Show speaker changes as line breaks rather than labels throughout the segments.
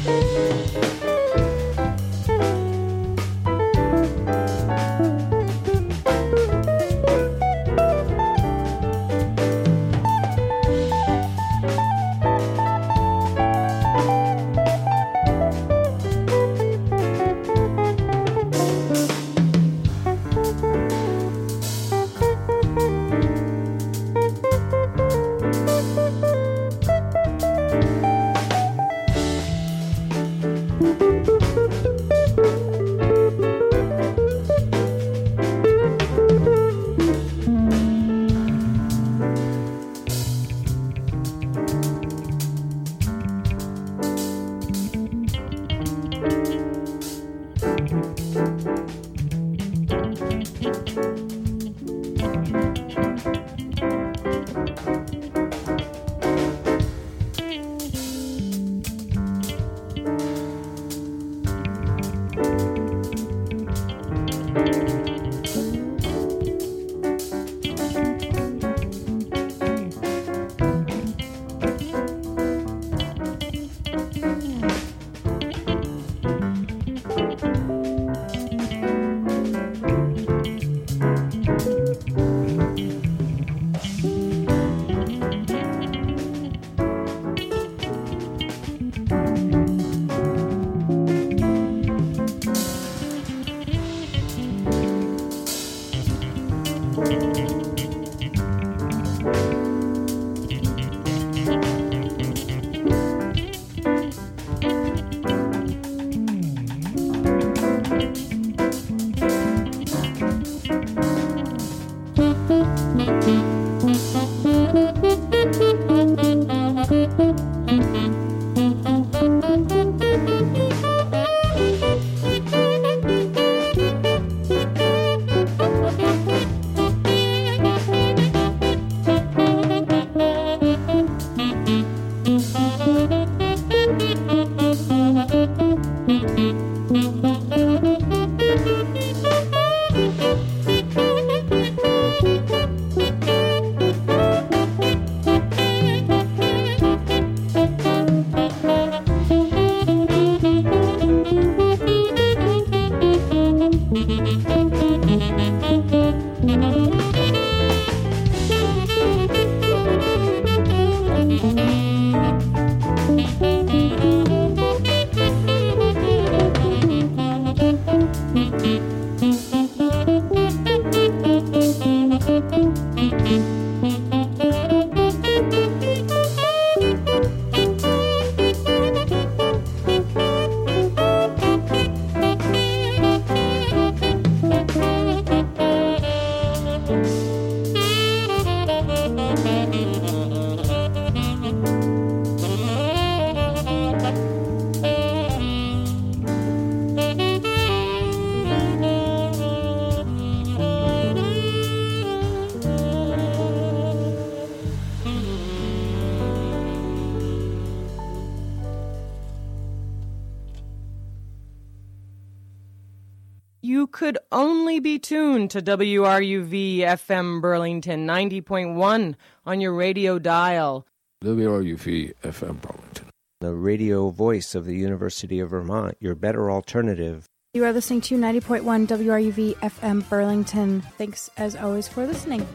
You could only be tuned to WRUV FM Burlington 90.1 on your radio dial.
WRUV FM Burlington,
the radio voice of the University of Vermont, your better alternative.
You are listening to 90.1 WRUV FM Burlington. Thanks, as always, for listening.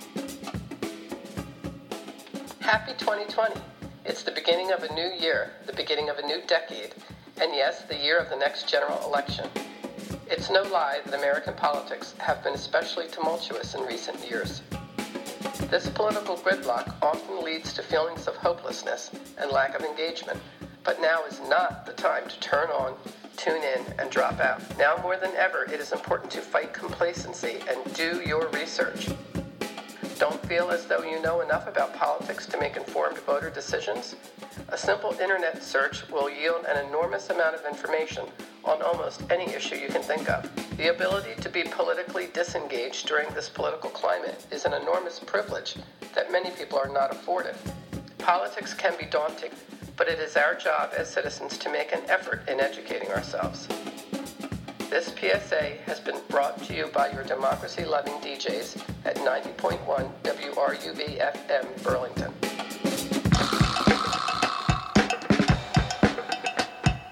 Happy 2020. It's the beginning of a new year, the beginning of a new decade, and yes, the year of the next general election. It's no lie that American politics have been especially tumultuous in recent years. This political gridlock often leads to feelings of hopelessness and lack of engagement, but now is not the time to turn on, tune in, and drop out. Now more than ever, it is important to fight complacency and do your research. Don't feel as though you know enough about politics to make informed voter decisions? A simple internet search will yield an enormous amount of information on almost any issue you can think of. The ability to be politically disengaged during this political climate is an enormous privilege that many people are not afforded. Politics can be daunting, but it is our job as citizens to make an effort in educating ourselves. This PSA has been brought to you by your democracy-loving DJs at 90.1 WRUV FM Burlington.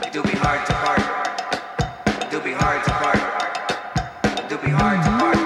do be hard to part. Do be hard to part. Do be hard to part.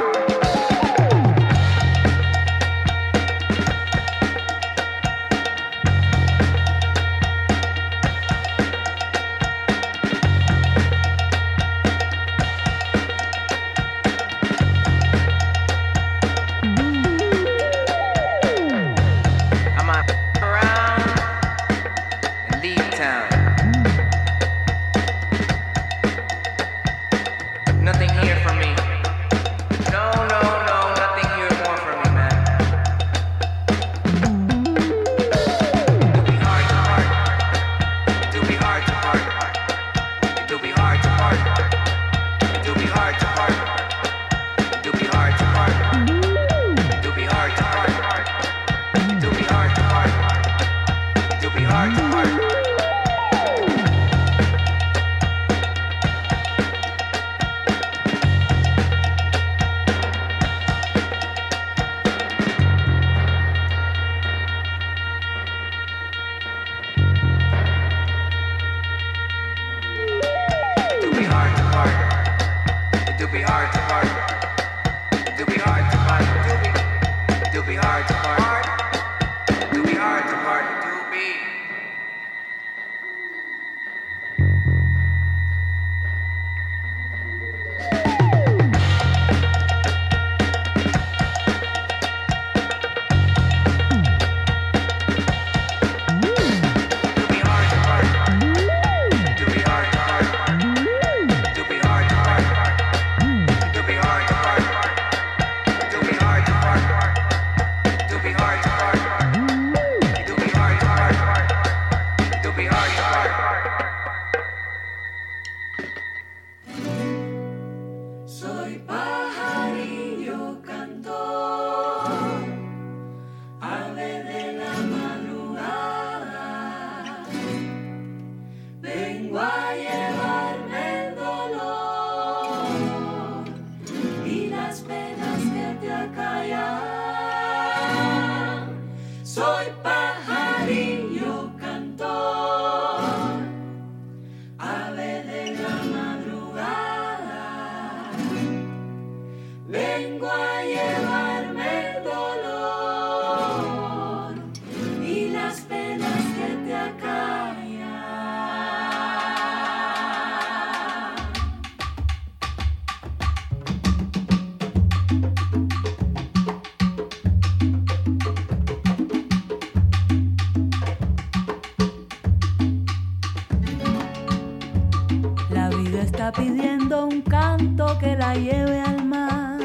Pidiendo un canto que la lleve al mar.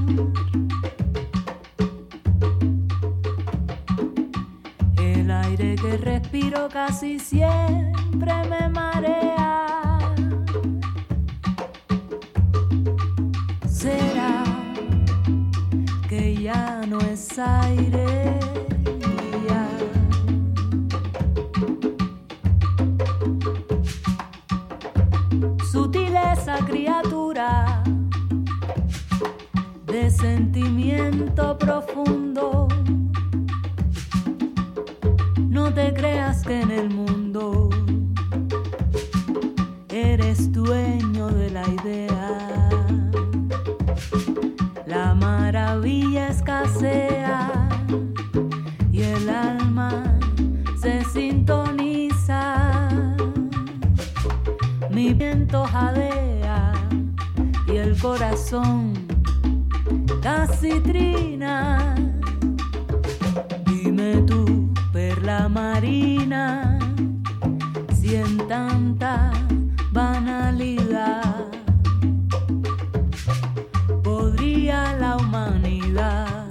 El aire que respiro casi siempre me marea. ¿Será que ya no es aire? Sutileza, criatura de sentimiento profundo. No te creas que en el mundo eres dueño de la idea. La maravilla escasea y el alma se sintoniza. Mi viento jadea y el corazón casi trina. Dime tú, perla marina, si en tanta banalidad podría la humanidad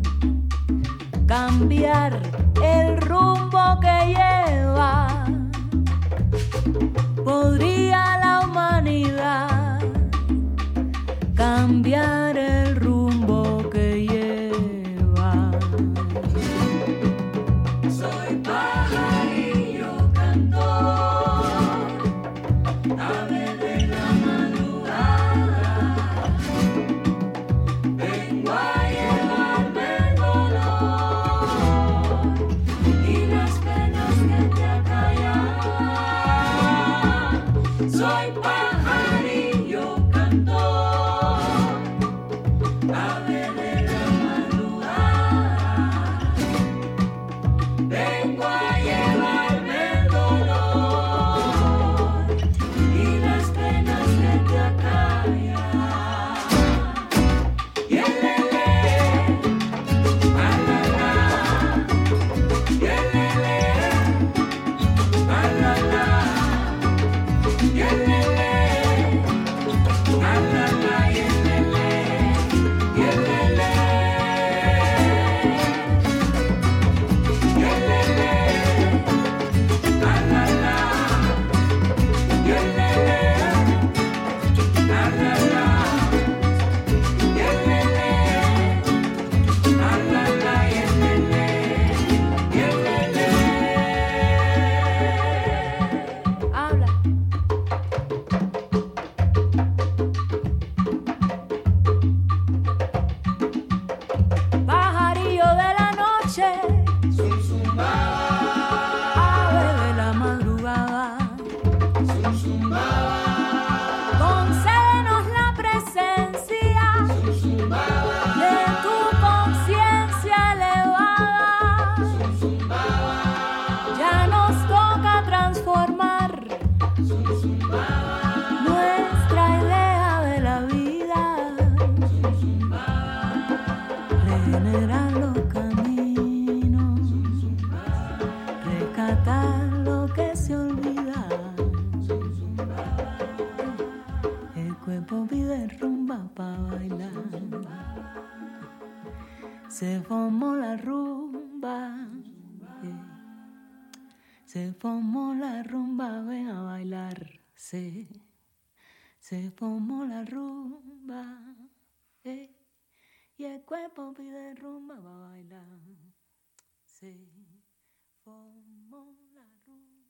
cambiar el rumbo que lleva. ¿Podría la humanidad cambiar el rumbo que lleva? Soy pajarillo cantor, ave de la mar. Soy pajarillo cantor, ave de la madrugada, vengo a llevarme el dolor y las penas que te acallan. Y el lele, a la la, y el lele, a la la, y el lele, a la la, y el lele, y el lele, y el lele, a la la, y el lele, a la la, y el lele, a la la, y el lele, y el lele. Habla. Pajarillo de la noche, ave de la madrugada, concédenos la presencia de tu conciencia elevada. Ya nos toca transformar nuestra idea de la vida, regenerar los caminos, rescatar lo que se olvida. El cuerpo pide rumba pa' bailar. Se formó la rumba, se formó la rumba, ven a bailar. Se formó la rumba, y el cuerpo pide rumba pa' bailar. Se formó la rumba.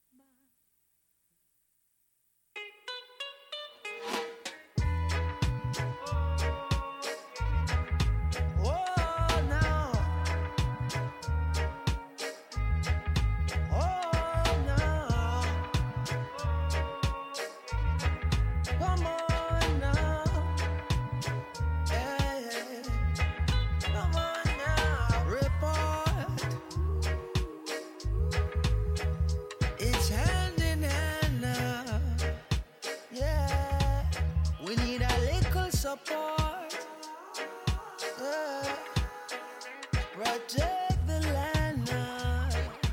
It's hand in hand now. Yeah, we need a little support. Protect the land now.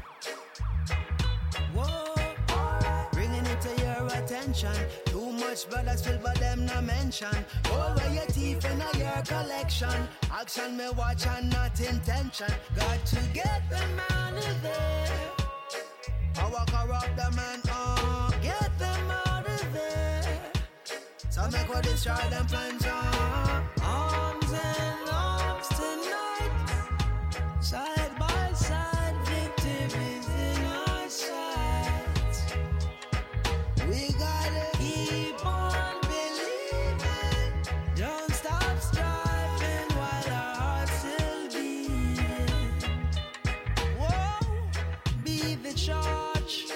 Whoa, bringing it to your attention. Too much blood spilled, but them no mention. All where your teeth in your collection. Action me watch and not intention. Got to get them out of there. Power corrupt the man, get them out of there. So make we destroy them plans, Arms and arms tonight. Side by side, victory is in our sights. We gotta keep on believing. Don't stop striving while our hearts still beating. Whoa, be the charge.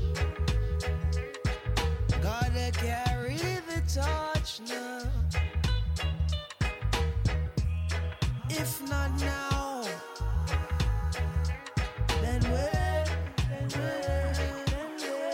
Gotta carry the torch now. If not now, then when, then when, then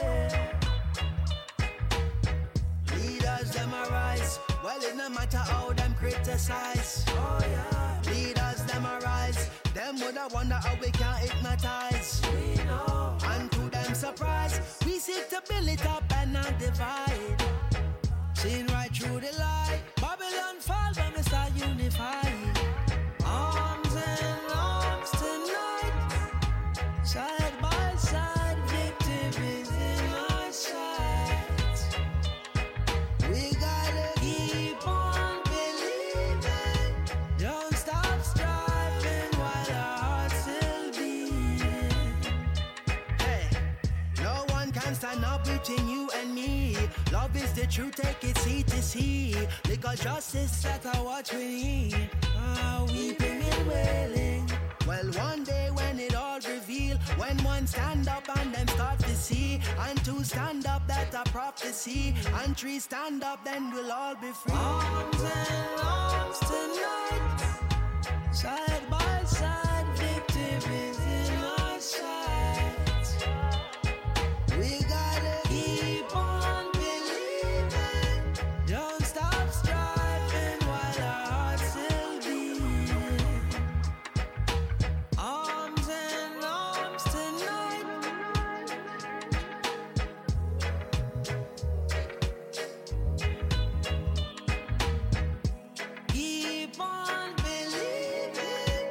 when. Leaders them arise. Well, it no matter how them criticize. Oh yeah. Leaders them arise. Them woulda wonder how we can hypnotize. We know. And to them surprise, we seek to build it up and not divide. Seen right through the lie. Babylon fall when we start unified. Arms and arms tonight. Side by side, victory is in our sights. We gotta keep on believing. Don't stop striving while our hearts still beating. Hey, no one can stand up between you and me. Love is the truth, take it seat to see. Legal justice, that's what we need. Weeping and wailing. Well, one day when it all revealed, When one stand up and them start to see, and two stand up, that a prophecy, and three stand up, then we'll all be free. Arms and arms tonight, side by side, victories in our sights. We gotta keep on believing, don't stop striving while our hearts still beating. Arms and arms tonight. Keep on believing.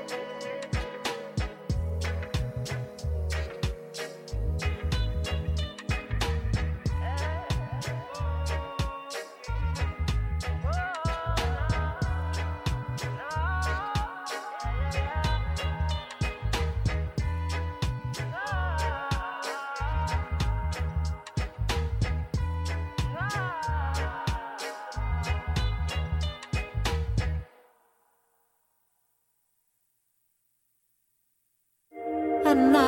I'm not